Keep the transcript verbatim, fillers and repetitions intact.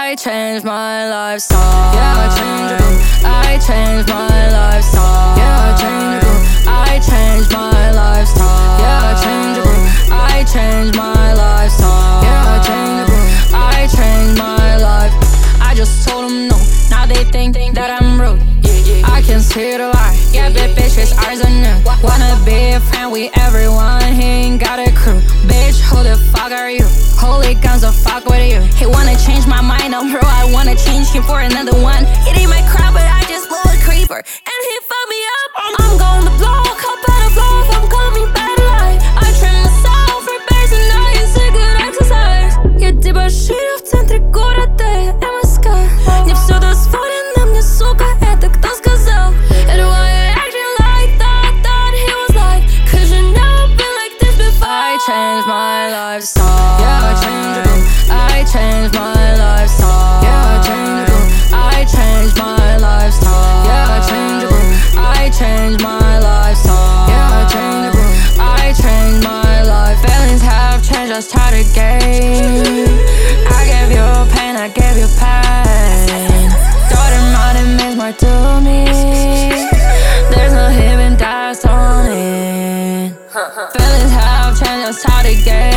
I changed my lifestyle. Yeah, I changed it. I changed my lifestyle. Yeah, I changed it. I changed my lifestyle. Yeah, I changed it. I changed my lifestyle. Yeah, I changed it. I changed my life. I just told them no. Now they think that I'm rude. I can see the light. Yeah, bad bitches, ours are new. Wanna be a friend with everyone, he ain't got a crew. Bitch, who the fuck are you? Holy guns, so fuck with you. He wanna change my mind, oh bro, I wanna change him for another one. It ain't my crowd, but I just love a creeper. And he fucked me up. I'm going to block, hop out of love, I'm coming back to life. I train myself for bears and I it's a good exercise. Я тебя шире в центре города, эм эс ка. Мне все дозволено, мне, сука, это кто сказал? And why you acting like that, that he was like, cause you never been like this before. I changed my lifestyle. Yeah, I changed it. I changed my lifestyle. Yeah, I changed it. I changed my lifestyle. Yeah, I changed it. I changed my lifestyle. Yeah, I changed it. I changed my life. Feelings have changed, I started game. I gave you pain, I gave you pain. Thought the money means more to me. There's no hidden dust on it. Feelings have changed, I started game.